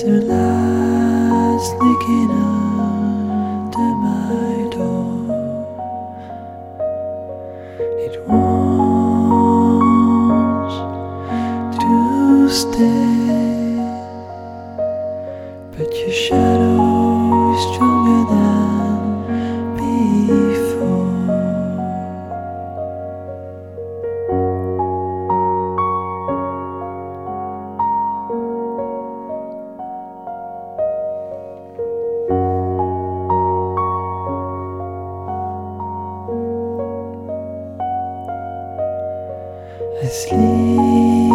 The lights sneaking under my door. It wants to stay, but your shadow is stronger than before. I sleep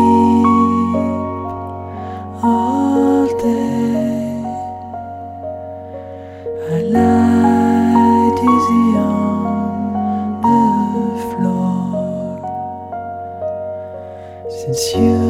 all day. I lie dizzy on the floor. Since you